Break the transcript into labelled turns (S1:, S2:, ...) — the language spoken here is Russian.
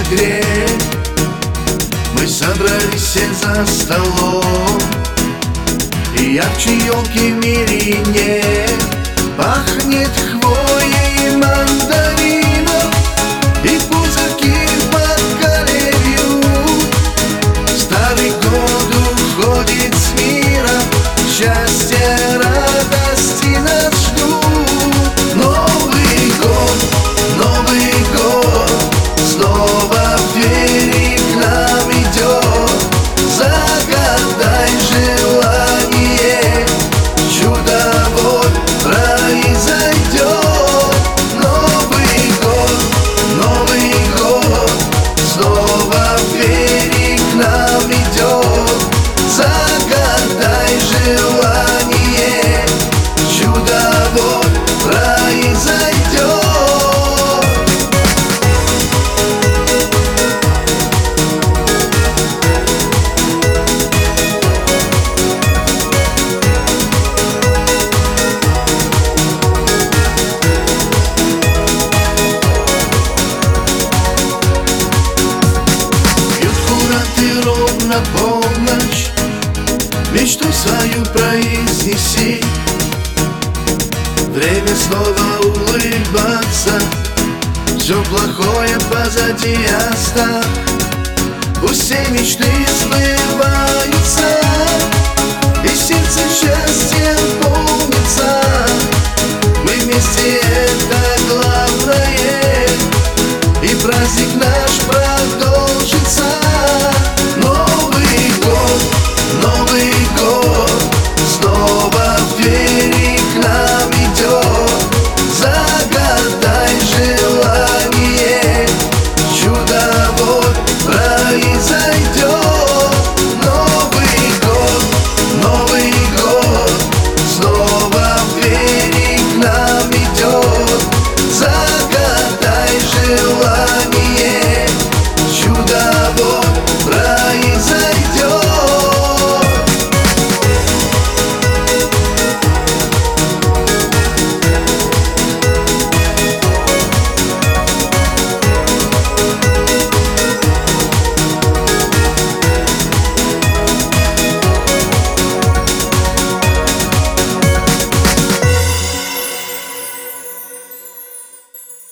S1: грех. Мы собрались все за столом, и ярче елки в мире нет. Пахнет хвоей и мандарином, и пузырьки под колею. Старый год уходит с мира, счастье, радости нас ждут. Новый год, снова в двери к нам идет. Загадай желание, чудо вот произойдет. Новый год, снова в двери к нам идет. Загадай желание, чудо вот произойдет. Ровно полночь, мечту свою произнеси. Время снова улыбаться, все плохое позади оставь. Пусть все мечты сбываются.